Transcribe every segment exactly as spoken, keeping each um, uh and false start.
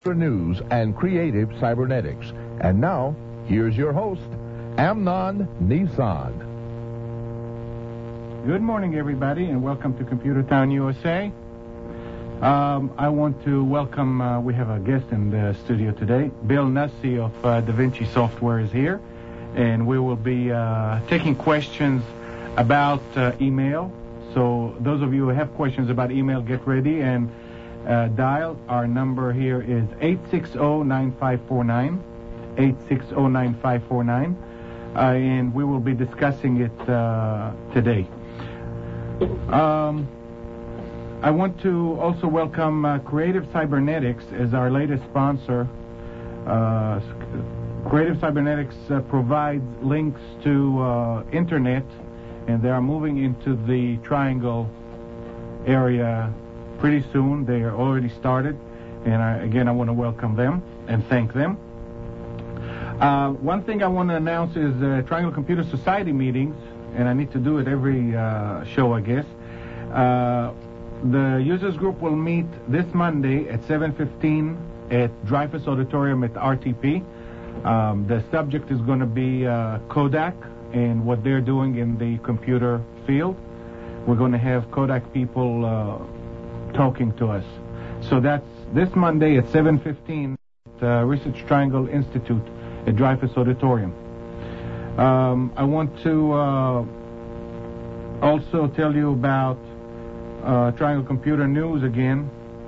News and Creative Cybernetics. And now, here's your host, Amnon Nissan. Good morning, everybody, and welcome to Computer Town, U S A. Um, I want to welcome, uh, we have a guest in the studio today. Bill Nussey of uh, DaVinci Software is here, and we will be uh, taking questions about uh, email. So those of you who have questions about email, get ready and Uh, dial. Our number here is eight six zero, nine five four nine, eight six zero, nine five four nine, uh, and we will be discussing it uh, today. Um, I want to also welcome uh, Creative Cybernetics as our latest sponsor. Uh, Creative Cybernetics uh, provides links to uh, internet, and they are moving into the Triangle area pretty soon. They are already started, and I, again, I want to welcome them and thank them. Uh, one thing I want to announce is uh, Triangle Computer Society meetings, and I need to do it every uh, show, I guess. Uh, the users group will meet this Monday at seven fifteen at Dreyfus Auditorium at R T P. Um, the subject is going to be uh, Kodak and what they're doing in the computer field. We're going to have Kodak people uh, talking to us. So that's this Monday at seven fifteen at uh, Research Triangle Institute at Dreyfus Auditorium. Um, I want to uh, also tell you about uh, Triangle Computer News again,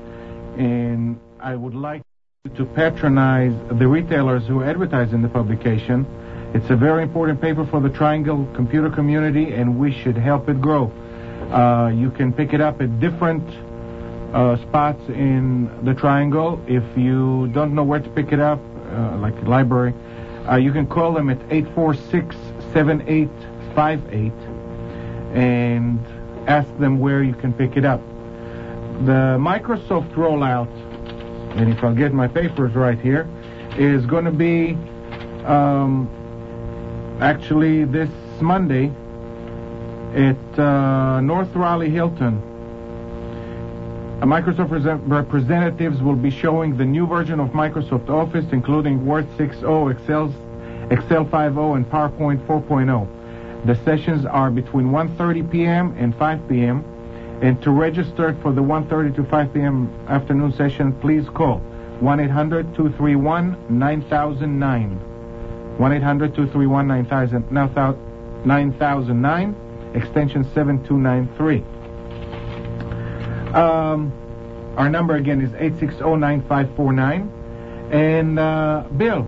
and I would like to patronize the retailers who advertise in the publication. It's a very important paper for the Triangle computer community, and we should help it grow. Uh, you can pick it up at different Uh, spots in the Triangle. If you don't know where to pick it up, uh, like the library, uh, you can call them at eight four six, seven eight five eight and ask them where you can pick it up. The Microsoft rollout, and if I'll get my papers right here, is going to be um, actually this Monday at uh, North Raleigh Hilton. Microsoft representatives will be showing the new version of Microsoft Office, including Word six point oh, Excel, Excel five point oh, and PowerPoint four point oh. The sessions are between one thirty p.m. and five p.m. And to register for the one thirty to five p.m. afternoon session, please call one eight hundred, two three one, nine thousand nine. one eight hundred, two three one, nine thousand nine, extension seven two nine three. Um, our number again is eight six zero, nine five four nine. And uh, Bill,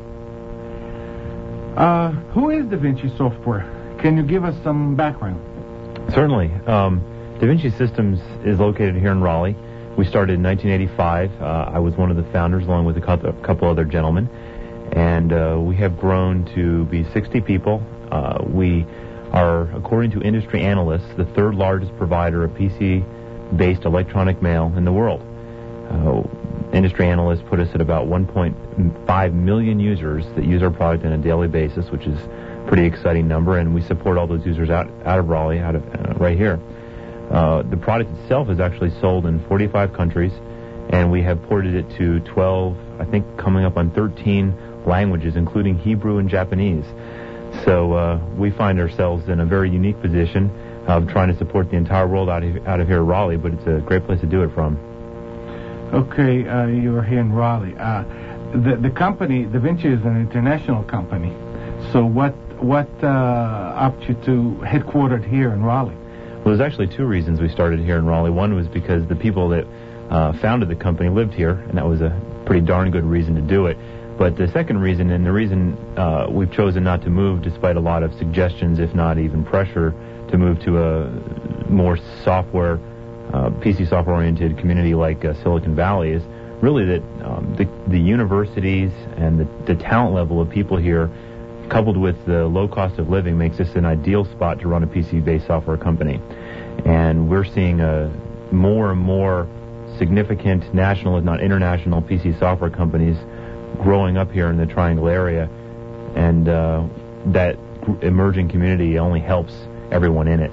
uh, who is DaVinci Software? Can you give us some background? Certainly. Um, DaVinci Systems is located here in Raleigh. We started in nineteen eighty-five. Uh, I was one of the founders along with a couple other gentlemen. And uh, we have grown to be sixty people. Uh, we are, according to industry analysts, the third largest provider of P C based electronic mail in the world. Uh, industry analysts put us at about one point five million users that use our product on a daily basis, which is a pretty exciting number, and we support all those users out, out of Raleigh, out of uh, right here. Uh, the product itself is actually sold in forty-five countries, and we have ported it to twelve, I think coming up on thirteen languages, including Hebrew and Japanese. So uh, we find ourselves in a very unique position of trying to support the entire world out of, out of here in Raleigh, but it's a great place to do it from. Okay, uh, you're here in Raleigh. Uh, the the company, DaVinci, is an international company. So what what uh, upped you to headquartered here in Raleigh? Well, there's actually two reasons we started here in Raleigh. One was because the people that uh, founded the company lived here, and that was a pretty darn good reason to do it. But the second reason, and the reason uh, we've chosen not to move, despite a lot of suggestions, if not even pressure, to move to a more software, uh, P C software-oriented community like uh, Silicon Valley, is really that um, the, the universities and the, the talent level of people here, coupled with the low cost of living, makes this an ideal spot to run a P C-based software company. And we're seeing uh, more and more significant national, if not international, P C software companies growing up here in the Triangle area, and uh, that emerging community only helps everyone in it.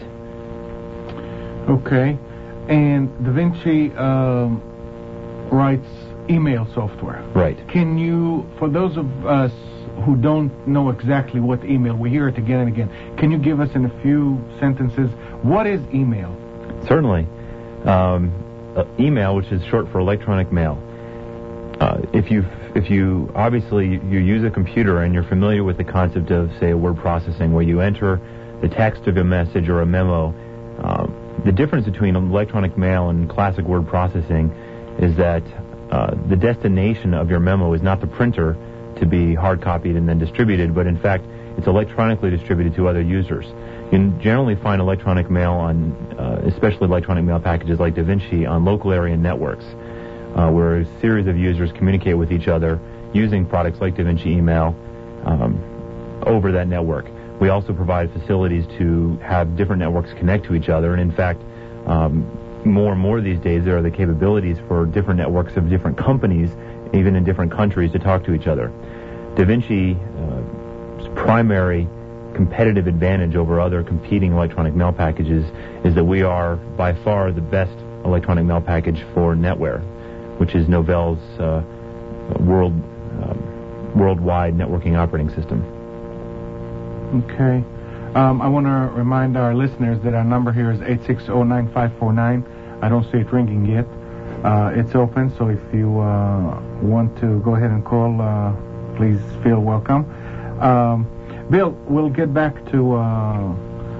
Okay. And DaVinci um, writes email software. Right. Can you, for those of us who don't know exactly what email, we hear it again and again, can you give us in a few sentences, what is email? Certainly. Um, uh, email, which is short for electronic mail. Uh, if you if you obviously you use a computer and you're familiar with the concept of, say, word processing, where you enter the text of a message or a memo, uh, the difference between electronic mail and classic word processing is that uh, the destination of your memo is not the printer to be hard copied and then distributed, but in fact it's electronically distributed to other users. You can generally find electronic mail on, uh, especially electronic mail packages like DaVinci, on local area networks, uh, where a series of users communicate with each other using products like DaVinci Email um, over that network. We also provide facilities to have different networks connect to each other, and in fact, um, more and more these days there are the capabilities for different networks of different companies, even in different countries, to talk to each other. DaVinci's uh, primary competitive advantage over other competing electronic mail packages is that we are by far the best electronic mail package for NetWare, which is Novell's uh, world um, worldwide networking operating system. Okay. Um, I want to remind our listeners that our number here is eight six zero, nine five four nine. I don't see it ringing yet. Uh, it's open, so if you uh, want to go ahead and call, uh, please feel welcome. Um, Bill, we'll get back to uh,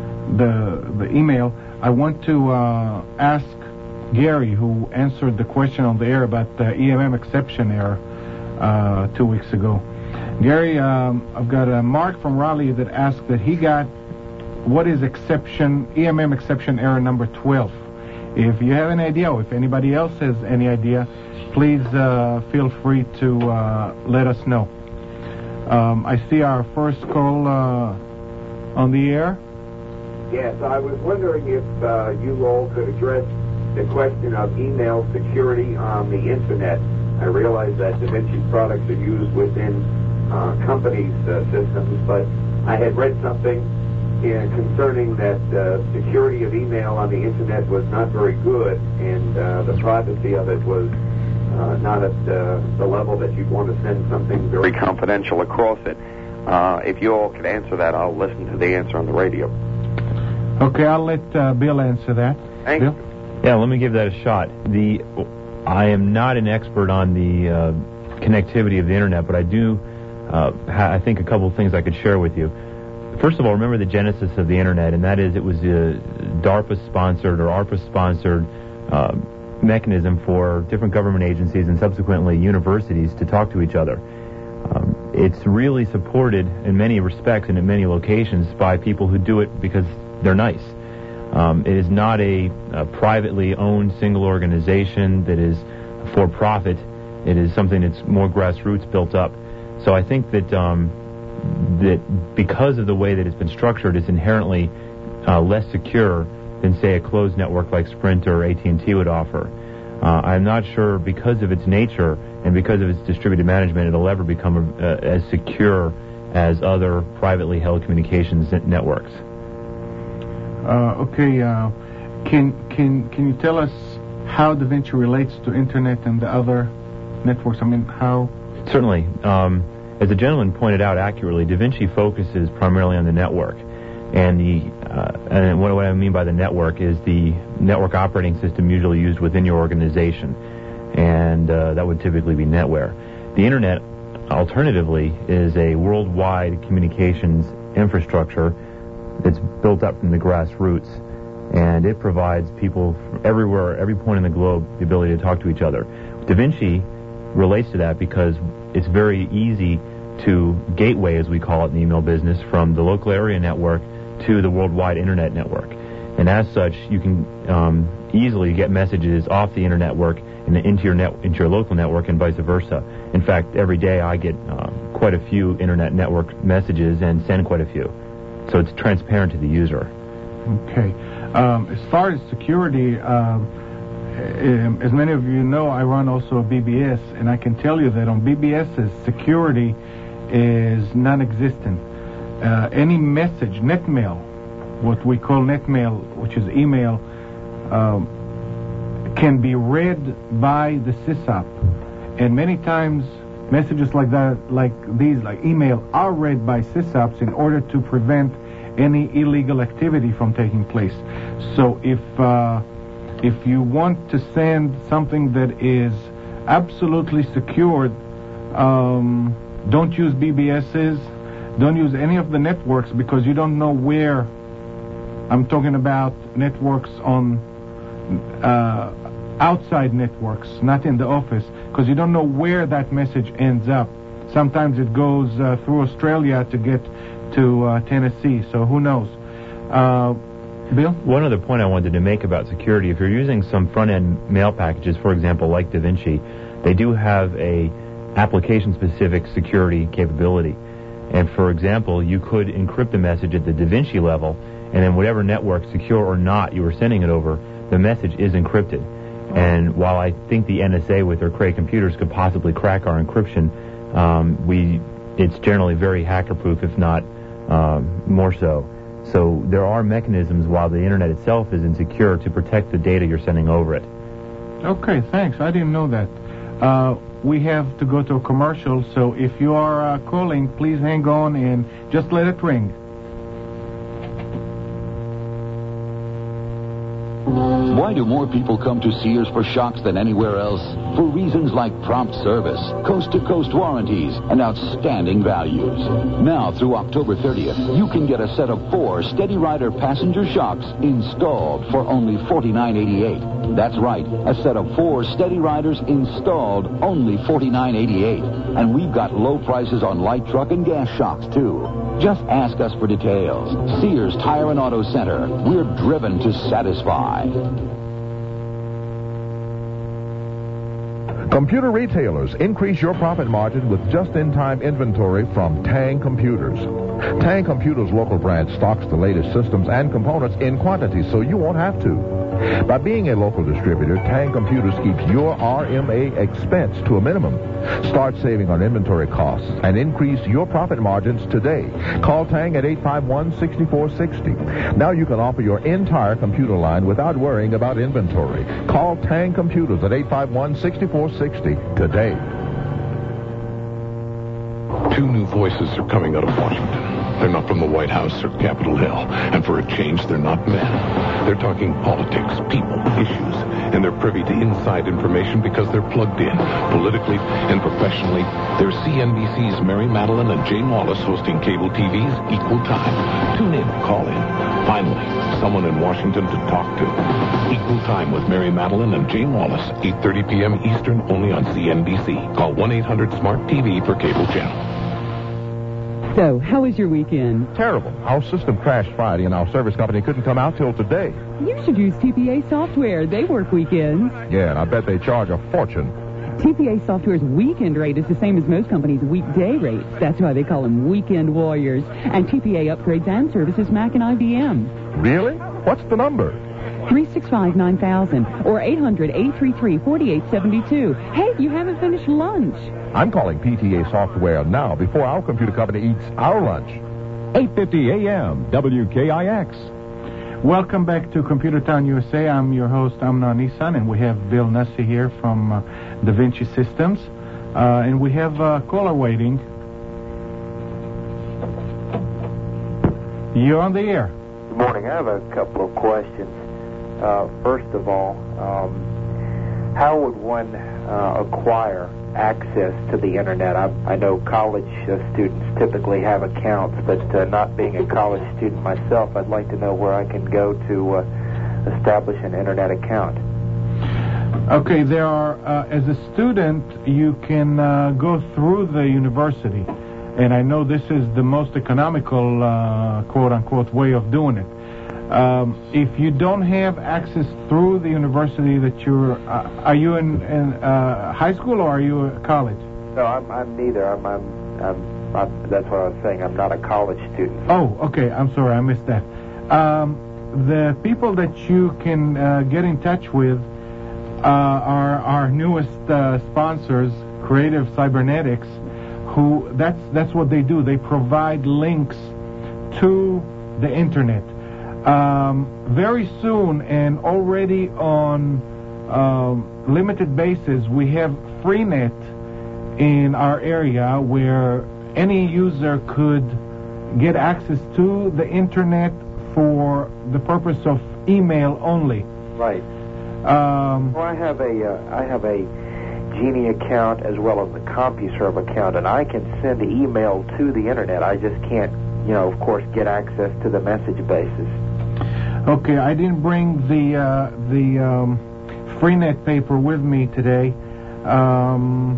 the the email. I want to uh, ask Gary, who answered the question on the air about the E M M exception error uh, two weeks ago. Gary, um, I've got a Mark from Raleigh that asked that he got what is exception E M M exception error number twelve. If you have any idea, or if anybody else has any idea, please uh, feel free to uh, let us know. Um, I see our first call uh, on the air. Yes, I was wondering if uh, you all could address the question of email security on the Internet. I realize that DaVinci products are used within uh, companies' uh, systems, but I had read something uh, concerning that uh, security of email on the Internet was not very good, and uh, the privacy of it was Uh, not at uh, the level that you'd want to send something very confidential across it. Uh, if you all could answer that, I'll listen to the answer on the radio. Okay, I'll let uh, Bill answer that. Thank Bill? you. Yeah, let me give that a shot. The I am not an expert on the uh, connectivity of the Internet, but I do, uh, ha- I think a couple of things I could share with you. First of all, remember the genesis of the Internet, and that is it was a DARPA-sponsored or ARPA-sponsored uh, mechanism for different government agencies and subsequently universities to talk to each other. Um, it's really supported in many respects and in many locations by people who do it because they're nice. Um, it is not a, a privately owned single organization that is for profit. It is something that's more grassroots built up. So I think that um, that because of the way that it's been structured, it's inherently uh, less secure than, say, a closed network like Sprint or A T and T would offer. Uh, I'm not sure, because of its nature and because of its distributed management, it'll ever become uh, as secure as other privately held communications networks. Uh, okay, uh, can can can you tell us how DaVinci relates to Internet and the other networks? I mean, how? Certainly. Um, as the gentleman pointed out accurately, DaVinci focuses primarily on the network. And the uh, and what, what I mean by the network is the network operating system usually used within your organization, and uh, that would typically be NetWare. The Internet, alternatively, is a worldwide communications infrastructure that's built up from the grassroots, and it provides people from everywhere, every point in the globe, the ability to talk to each other. DaVinci relates to that because it's very easy to gateway, as we call it in the email business, from the local area network to the worldwide Internet network. And as such, you can um, easily get messages off the Internet network and into your net, into your local network, and vice versa. In fact, every day I get uh, quite a few Internet network messages and send quite a few. So it's transparent to the user. Okay. Um, as far as security, um, as many of you know, I run also a B B S, and I can tell you that on B B S's, security is non-existent. Uh, any message, netmail, what we call netmail, which is email, um, can be read by the sysop and many times messages like that, like these, like email, are read by sysops in order to prevent any illegal activity from taking place. So if uh, if you want to send something that is absolutely secured, um, don't use B B Ss, don't use any of the networks, because you don't know where. I'm talking about networks on uh, outside networks, not in the office, because you don't know where that message ends up. Sometimes it goes uh, through Australia to get to uh, Tennessee, so who knows. Uh, Bill? One other point I wanted to make about security, if you're using some front-end mail packages, for example, like DaVinci, they do have a application-specific security capability. And for example, you could encrypt the message at the DaVinci level, and then whatever network, secure or not, you were sending it over, the message is encrypted. And while I think the N S A with their Cray computers could possibly crack our encryption, um, we it's generally very hacker-proof, if not um, more so. So there are mechanisms, while the Internet itself is insecure, to protect the data you're sending over it. Okay, thanks. I didn't know that. Uh, we have to go to a commercial, so if you are uh, calling, please hang on and just let it ring. Why do more people come to Sears for shocks than anywhere else? For reasons like prompt service, coast-to-coast warranties, and outstanding values. Now, through October thirtieth, you can get a set of four Steady Rider passenger shocks installed for only forty-nine eighty-eight. That's right, a set of four Steady Riders installed only forty-nine eighty-eight. And we've got low prices on light truck and gas shocks, too. Just ask us for details. Sears Tire and Auto Center. We're driven to satisfy. Computer retailers, increase your profit margin with just-in-time inventory from Tang Computers. Tang Computers' local branch stocks the latest systems and components in quantity, so you won't have to. By being a local distributor, Tang Computers keeps your R M A expense to a minimum. Start saving on inventory costs and increase your profit margins today. Call Tang at eight five one, six four six zero. Now you can offer your entire computer line without worrying about inventory. Call Tang Computers at eight five one, six four six zero today. Two new voices are coming out of Washington. They're not from the White House or Capitol Hill. And for a change, they're not men. They're talking politics, people, issues. And they're privy to inside information because they're plugged in, politically and professionally. They're C N B C's Mary Madeline and Jane Wallace hosting cable T V's Equal Time. Tune in, call in. Finally, someone in Washington to talk to. Equal Time with Mary Madeline and Jane Wallace, eight thirty p.m. Eastern, only on C N B C. Call one eight hundred SMART T V for cable channel. So, how was your weekend? Terrible. Our system crashed Friday, and our service company couldn't come out till today. You should use T P A software. They work weekends. Yeah, and I bet they charge a fortune. T P A software's weekend rate is the same as most companies' weekday rates. That's why they call them weekend warriors. And T P A upgrades and services Mac and I B M. Really? What's the number? three six five, nine thousand or eight hundred, eight three three, four eight seven two. Hey, you haven't finished lunch. I'm calling P T A Software now before our computer company eats our lunch. eight fifty a.m. W K I X. Welcome back to Computer Town U S A. I'm your host, Amnon Nissan, and we have Bill Nussey here from uh, DaVinci Systems. Uh, and we have a caller waiting. You're on the air. Good morning. I have a couple of questions. Uh, first of all, um, how would one uh, acquire access to the Internet? I, I know college uh, students typically have accounts, but uh, not being a college student myself, I'd like to know where I can go to uh, establish an Internet account. Okay, there are, uh, as a student, you can uh, go through the university, and I know this is the most economical, uh, quote-unquote, way of doing it. Um, if you don't have access through the university that you're, uh, are you in, in uh, high school or are you at college? No, I'm, I'm neither. I'm, I'm, I'm, I'm, that's what I was saying. I'm not a college student. Oh, okay. I'm sorry. I missed that. Um, the people that you can uh, get in touch with uh, are our newest uh, sponsors, Creative Cybernetics, who that's that's what they do. They provide links to the Internet. Um, very soon, and already on um, limited basis, we have Freenet in our area where any user could get access to the internet for the purpose of email only. Right. Um, well, I have a uh, I have a Genie account as well as the CompuServe account, and I can send email to the internet. I just can't, you know, of course, get access to the message bases. Okay, I didn't bring the uh, the um, Freenet paper with me today. Um,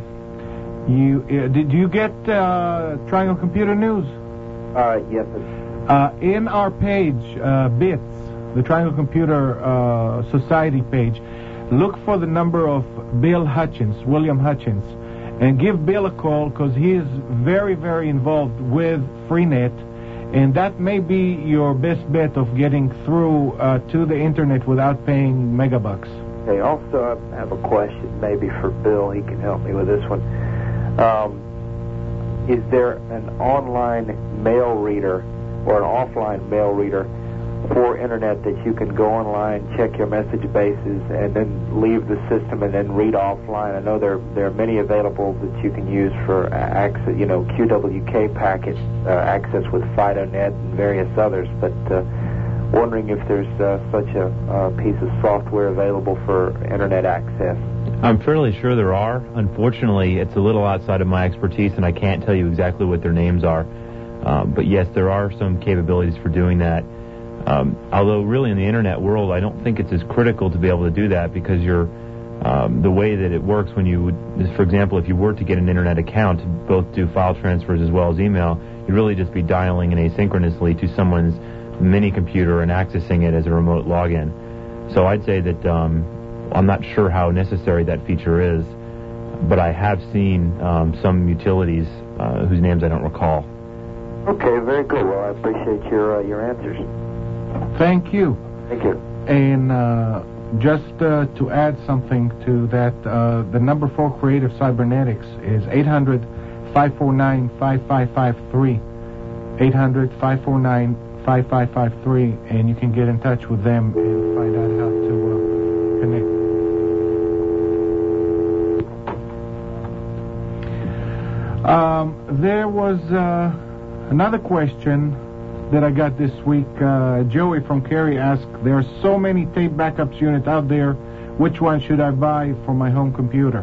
you uh, did you get uh, Triangle Computer News? Uh, yes. Uh, in our page, uh, BITS, the Triangle Computer uh, Society page, look for the number of Bill Hutchins, William Hutchins, and give Bill a call because he is very, very involved with Freenet, and that may be your best bet of getting through uh, to the internet without paying megabucks. Okay, also I have a question maybe for Bill. He can help me with this one. Um, is there an online mail reader or an offline mail reader for internet that you can go online, check your message bases, and then leave the system and then read offline? I know there there are many available that you can use for access, you know, Q W K packet uh, access with FidoNet and various others, but uh, wondering if there's uh, such a uh, piece of software available for internet access. I'm fairly sure there are. Unfortunately, it's a little outside of my expertise, and I can't tell you exactly what their names are. Um, but yes, there are some capabilities for doing that. Um, although really in the internet world, I don't think it's as critical to be able to do that because you're, um, the way that it works when you would, for example, if you were to get an internet account to both do file transfers as well as email, you'd really just be dialing in asynchronously to someone's mini computer and accessing it as a remote login. So I'd say that um, I'm not sure how necessary that feature is, but I have seen um, some utilities uh, whose names I don't recall. Okay, very good. Well, I appreciate your uh, your answers. Thank you. Thank you. And uh, just uh, to add something to that, uh, the number for Creative Cybernetics is eight hundred, five four nine, five five five three. eight hundred, five four nine, five five five three, and you can get in touch with them and find out how to uh, connect. Um, there was uh, another question that I got this week. uh, Joey from Cary asked, there are so many tape backups units out there, which one should I buy for my home computer?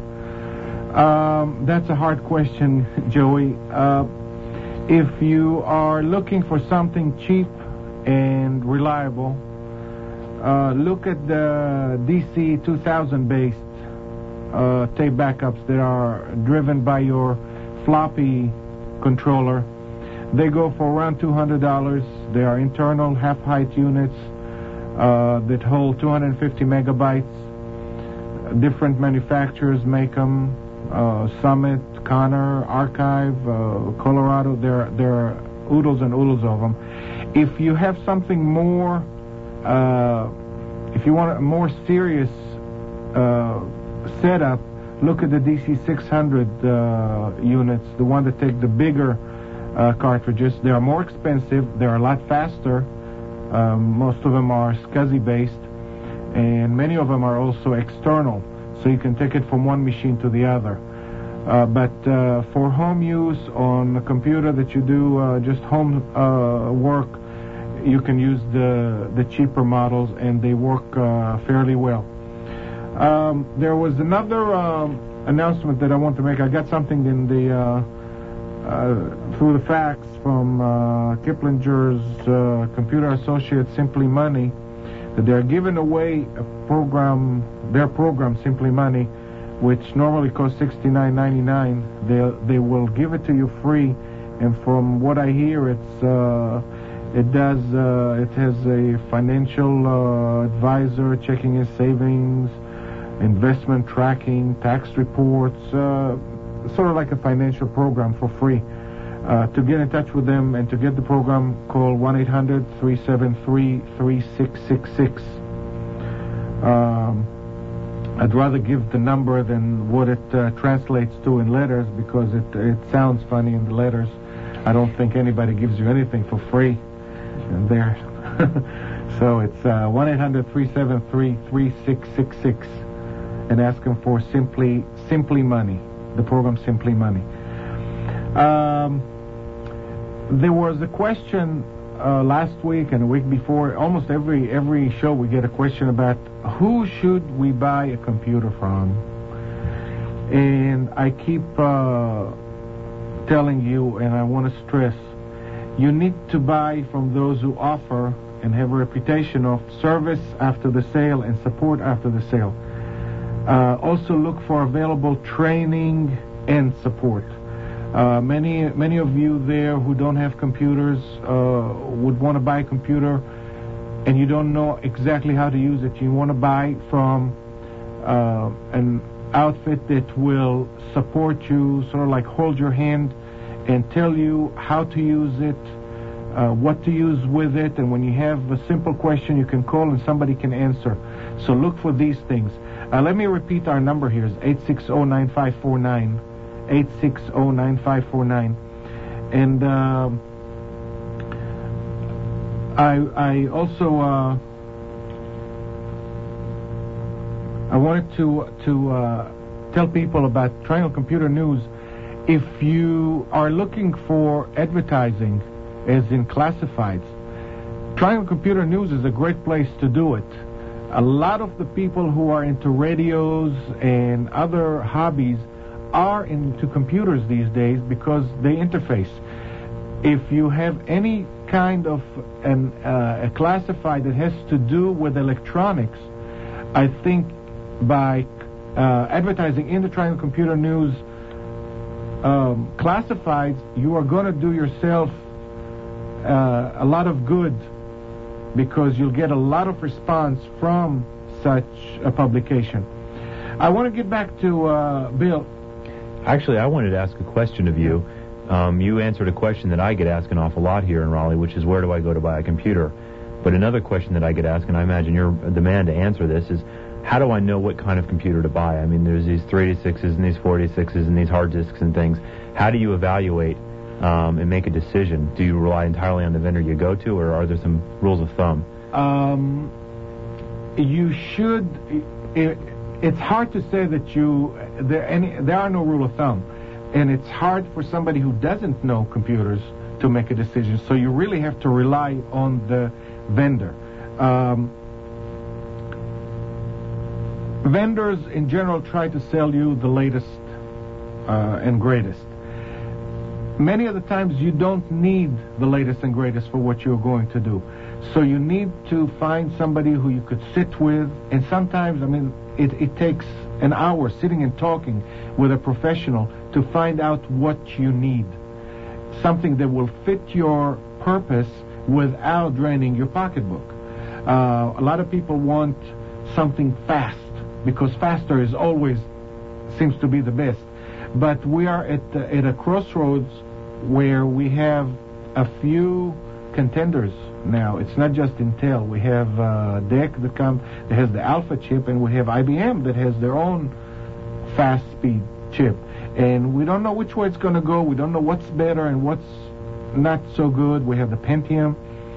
Um, that's a hard question, Joey. Uh, if you are looking for something cheap and reliable, uh, look at the D C two thousand based uh, tape backups that are driven by your floppy controller. They go for around two hundred dollars. They are internal half-height units uh, that hold two hundred fifty megabytes. Different manufacturers make them. Uh, Summit, Connor, Archive, uh, Colorado. There, there are oodles and oodles of them. If you have something more, uh, if you want a more serious uh, setup, look at the D C six hundred uh, units, the one that take the bigger Uh, cartridges. They are more expensive. They're a lot faster. Um, most of them are SCSI based, and many of them are also external, so you can take it from one machine to the other. Uh, but uh, for home use on a computer that you do uh, just home uh, work, you can use the the cheaper models, and they work uh, fairly well. Um, there was another um, announcement that I want to make. I got something in the uh, Uh, through the fax from uh, Kiplinger's uh, Computer Associates Simply Money, that they're giving away a program, their program Simply Money, which normally costs sixty-nine ninety-nine. They they will give it to you free, and from what I hear, it's uh, it does uh, it has a financial uh, advisor checking his savings, investment tracking, tax reports. Uh, sort of like a financial program for free. Uh, to get in touch with them and to get the program, call one eight hundred, three seven three, three six six six. Um, I'd rather give the number than what it uh, translates to in letters because it it sounds funny in the letters. I don't think anybody gives you anything for free in there. So it's uh, one eight hundred, three seven three, three six six six, and ask them for Simply Simply Money. the program Simply Money. Um, there was a question uh, last week and a week before. Almost every every show we get a question about who should we buy a computer from. And I keep uh, telling you, and I want to stress, you need to buy from those who offer and have a reputation of service after the sale and support after the sale. Uh, also look for available training and support. Uh, many many of you there who don't have computers uh, would want to buy a computer and you don't know exactly how to use it. You want to buy from uh, an outfit that will support you, sort of like hold your hand and tell you how to use it, uh, what to use with it, and when you have a simple question you can call and somebody can answer. So look for these things. Uh, let me repeat our number here. It's eight six zero, nine five four nine. eight six zero, nine five four nine. And uh, I I also uh, I wanted to to uh, tell people about Triangle Computer News. If you are looking for advertising, as in classifieds, Triangle Computer News is a great place to do it. A lot of the people who are into radios and other hobbies are into computers these days because they interface. If you have any kind of an, uh, a classified that has to do with electronics, I think by uh, advertising in the Triangle Computer News um, classifieds, you are going to do yourself uh, a lot of good, because you'll get a lot of response from such a publication. I want to get back to uh, Bill. Actually, I wanted to ask a question of you. Um, you answered a question that I get asked an awful lot here in Raleigh, which is where do I go to buy a computer? But another question that I get asked, and I imagine you're the man to answer this, is how do I know what kind of computer to buy? I mean, there's these three eighty-sixes and these four eighty-sixes and these hard disks and things. How do you evaluate um, and make a decision? Do you rely entirely on the vendor you go to, or are there some rules of thumb? Um, you should... It, it's hard to say that you... There, any, there are no rule of thumb. And it's hard for somebody who doesn't know computers to make a decision. So you really have to rely on the vendor. Um, vendors in general try to sell you the latest uh, and greatest. Many of the times you don't need the latest and greatest for what you're going to do. So you need to find somebody who you could sit with. And sometimes, I mean, it, it takes an hour sitting and talking with a professional to find out what you need. Something that will fit your purpose without draining your pocketbook. Uh, a lot of people want something fast, because faster is always seems to be the best. But we are at, uh, at a crossroads where we have a few contenders now. It's not just Intel. We have uh, D E C that, come, that has the Alpha chip, and we have I B M that has their own fast-speed chip. And we don't know which way it's going to go. We don't know what's better and what's not so good. We have the Pentium.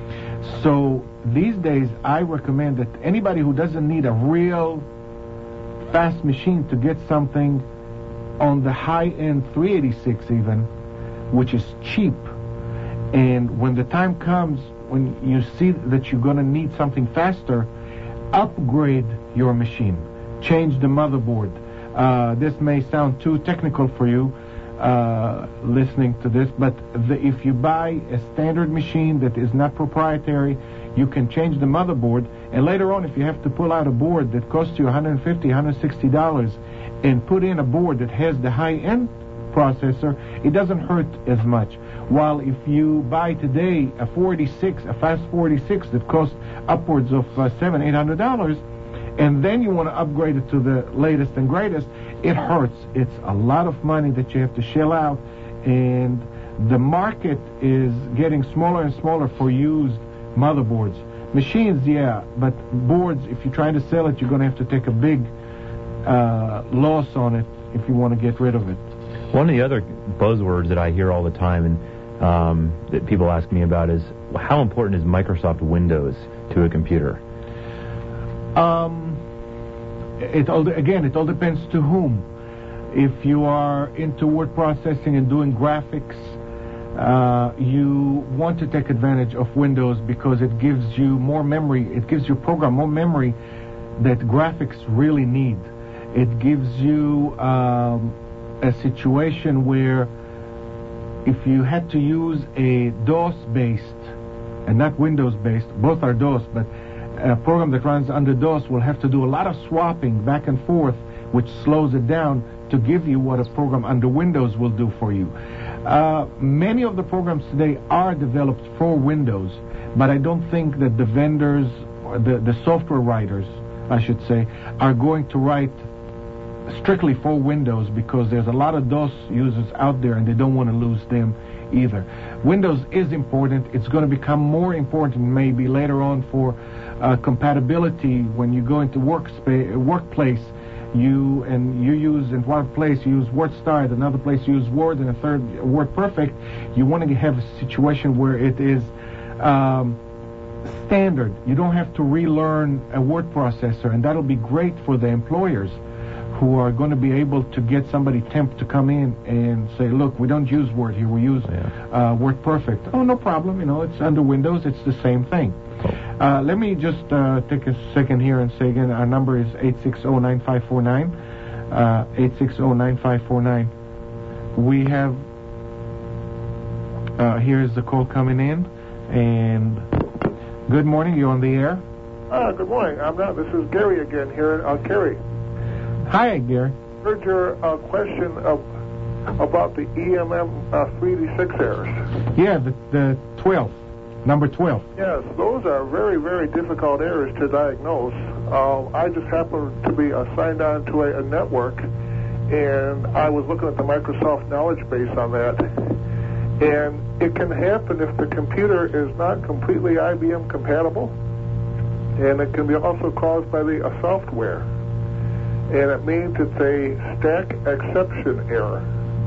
So these days, I recommend that anybody who doesn't need a real fast machine to get something on the high-end three eighty-six even, which is cheap. And when the time comes, when you see that you're going to need something faster, upgrade your machine. Change the motherboard. Uh, this may sound too technical for you uh, listening to this, but the, if you buy a standard machine that is not proprietary, you can change the motherboard, and later on, if you have to pull out a board that costs you one hundred fifty dollars, one hundred sixty dollars and put in a board that has the high-end processor, it doesn't hurt as much. While if you buy today a four eighty-six, a fast four eighty-six that costs upwards of uh, seven, eight hundred dollars, and then you want to upgrade it to the latest and greatest, it hurts. It's a lot of money that you have to shell out, and the market is getting smaller and smaller for used motherboards. Machines, yeah, but boards, if you're trying to sell it, you're going to have to take a big uh, loss on it if you want to get rid of it. One of the other buzzwords that I hear all the time and um, that people ask me about is, how important is Microsoft Windows to a computer? Um, it all again, it all depends to whom. If you are into word processing and doing graphics, uh, you want to take advantage of Windows because it gives you more memory. It gives your program more memory that graphics really need. It gives you um, a situation where if you had to use a DOS-based and not Windows-based, both are DOS, but a program that runs under DOS will have to do a lot of swapping back and forth, which slows it down to give you what a program under Windows will do for you. Uh, many of the programs today are developed for Windows, but I don't think that the vendors, or the, the software writers, I should say, are going to write strictly for Windows because there's a lot of DOS users out there and they don't want to lose them either. Windows is important. It's going to become more important maybe later on for uh, compatibility when you go into workspace, workplace. You and you use in one place you use WordStar, in another place you use Word, and a third WordPerfect. You want to have a situation where it is um, standard. You don't have to relearn a word processor, and that'll be great for the employers who are going to be able to get somebody temp to come in and say, look, we don't use Word here, we use yeah. uh, WordPerfect. Oh, no problem. You know, it's under Windows. It's the same thing. Uh, let me just uh, take a second here and say again, our number is eight six zero, nine five four nine, uh, eight six zero, nine five four nine. We have, uh, here's the call coming in, and good morning, you're on the air. Uh, good morning, I'm not, this is Gary again here in uh, Cary. Hi, Gary. Heard your uh, question of, about the E M M uh, three eighty-six errors. Yeah, the, the twelve. Number twelve. Yes, those are very, very difficult errors to diagnose. Uh, I just happened to be uh, signed on to a, a network, and I was looking at the Microsoft knowledge base on that. And it can happen if the computer is not completely I B M compatible, and it can be also caused by the uh, software. And it means it's a stack exception error.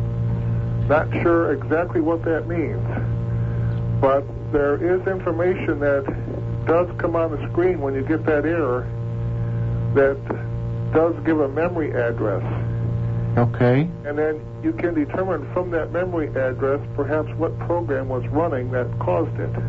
Not sure exactly what that means, but there is information that does come on the screen when you get that error that does give a memory address. Okay. And then you can determine from that memory address perhaps what program was running that caused it.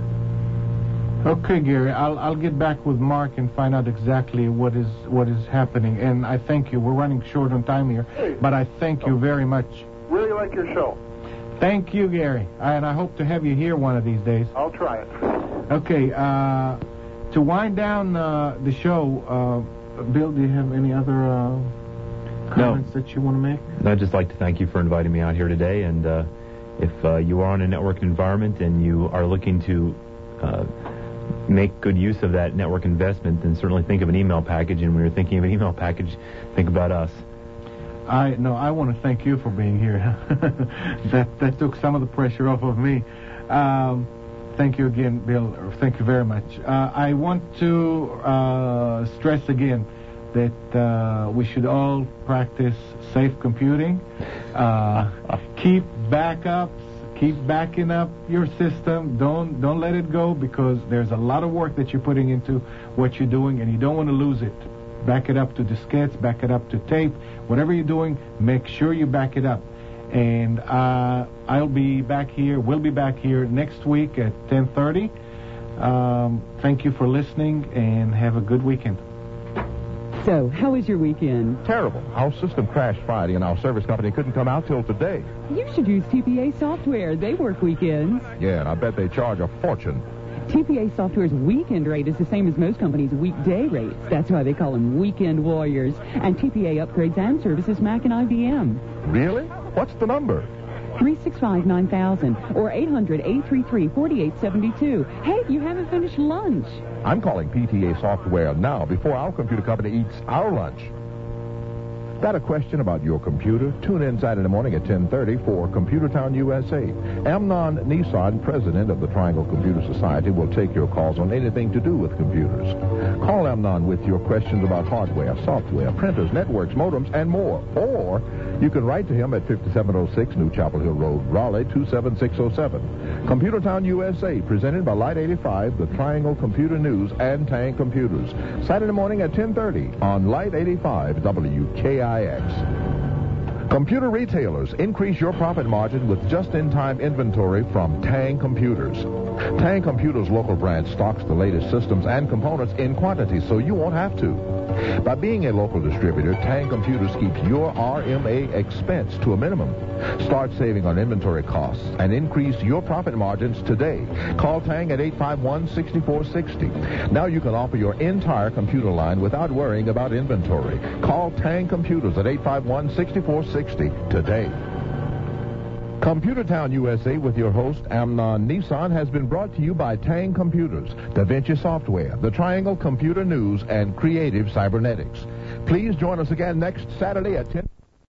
Okay, Gary, I'll I'll get back with Mark and find out exactly what is what is happening. And I thank you. We're running short on time here, hey. but I thank you very much. Really like your show. Thank you, Gary, and I hope to have you here one of these days. I'll try it. Okay, uh, to wind down uh, the show, uh, Bill, do you have any other uh, comments no. that you want to make? I'd just like to thank you for inviting me out here today, and uh, if uh, you are in a network environment and you are looking to uh, make good use of that network investment, then certainly think of an email package, and when you're thinking of an email package, think about us. I no, I want to thank you for being here. that that took some of the pressure off of me. Um, thank you again, Bill. Thank you very much. Uh, I want to uh, stress again that uh, we should all practice safe computing. Uh, keep backups. Keep backing up your system. Don't don't let it go because there's a lot of work that you're putting into what you're doing, and you don't want to lose it. Back it up to diskettes, back it up to tape. Whatever you're doing, make sure you back it up. And uh, I'll be back here, we'll be back here next week at ten thirty. Um, thank you for listening, and have a good weekend. So, how was your weekend? Terrible. Our system crashed Friday, and our service company couldn't come out till today. You should use T P A software. They work weekends. Yeah, and I bet they charge a fortune. T P A Software's weekend rate is the same as most companies' weekday rates. That's why they call them weekend warriors. And T P A upgrades and services Mac and I B M. Really? What's the number? three six five, nine thousand or eight hundred, eight three three, four eight seven two. Hey, you haven't finished lunch. I'm calling P T A Software now before our computer company eats our lunch. Got a question about your computer? Tune in Saturday morning at ten thirty for Computer Town U S A. Amnon Nissan, president of the Triangle Computer Society, will take your calls on anything to do with computers. Call Amnon with your questions about hardware, software, printers, networks, modems, and more. Or you can write to him at fifty-seven oh six New Chapel Hill Road, Raleigh, two seven six oh seven. Computer Town U S A, presented by Light eighty-five, the Triangle Computer News, and Tank Computers. Saturday morning at ten thirty on Light eighty-five W K I X. Computer retailers, increase your profit margin with just-in-time inventory from Tang Computers. Tang Computers' local branch stocks the latest systems and components in quantity, so you won't have to. By being a local distributor, Tang Computers keeps your R M A expense to a minimum. Start saving on inventory costs and increase your profit margins today. Call Tang at eight five one, six four six zero. Now you can offer your entire computer line without worrying about inventory. Call Tang Computers at eight five one, six four six zero today. Computer Town U S A with your host, Amnon Nissan, has been brought to you by Tang Computers, DaVinci Software, the Triangle Computer News, and Creative Cybernetics. Please join us again next Saturday at ten.